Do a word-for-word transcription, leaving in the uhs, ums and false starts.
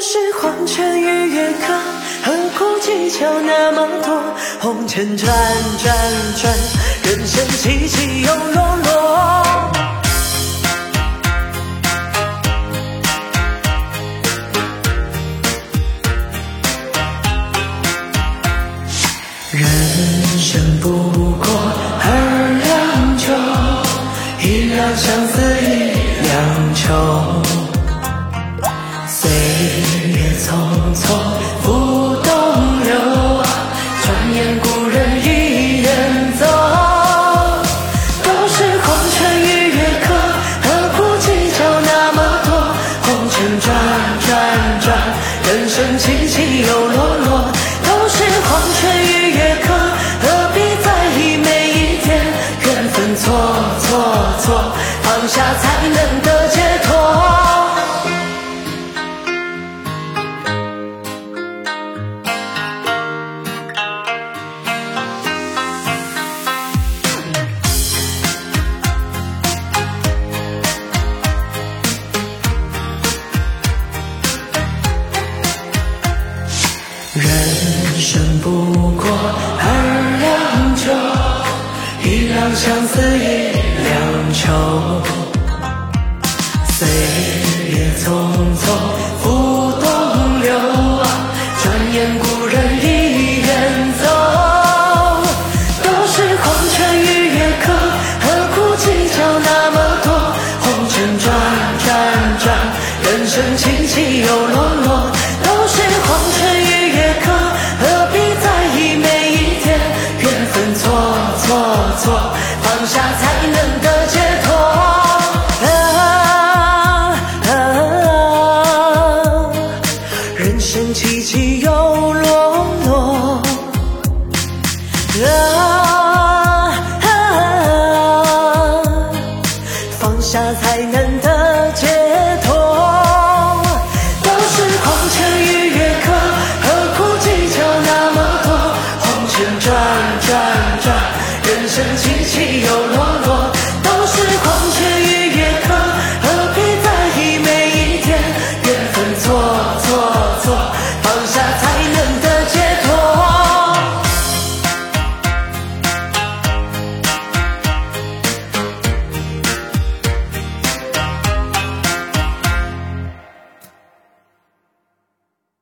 是黄泉与月歌，何苦计较那么多？红尘转转转，人生起起又落落。人生不过二两酒，一两相思一两愁。岁月匆匆浮东流，转眼故人一人走。都是红尘与月歌，何苦计较那么多？红尘转转转，人生起起又落落。都是红尘与月歌，何必在意每一天？缘分错错错，放下才能得解脱。人生不过二两酒，一两相思一两愁。岁月匆匆浮东流，转眼故人一人走。都是红尘与月歌，何苦计较那么多？红尘转转转，人生起起又落落。都是红尘与月歌，何必在意每一天？缘分错错错，放下才能得解脱。啊啊啊，人生起起又落落。啊啊，放下才能得解脱。都是红尘与月歌，何苦计较那么多？红尘转转转，人生起起